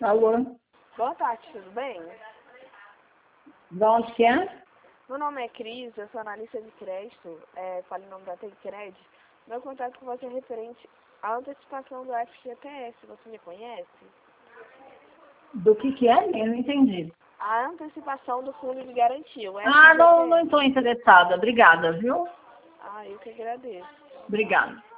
Alô? Boa tarde, tudo bem? De onde que é? Meu nome é Cris, eu sou analista de crédito, falo em nome da Tecred. Meu contato com você é referente à antecipação do FGTS, você me conhece? Do que é? Eu não entendi. A antecipação do fundo de garantia, o Ah, FGTS. não estou interessada. Obrigada, viu? Ah, eu que agradeço. Obrigada.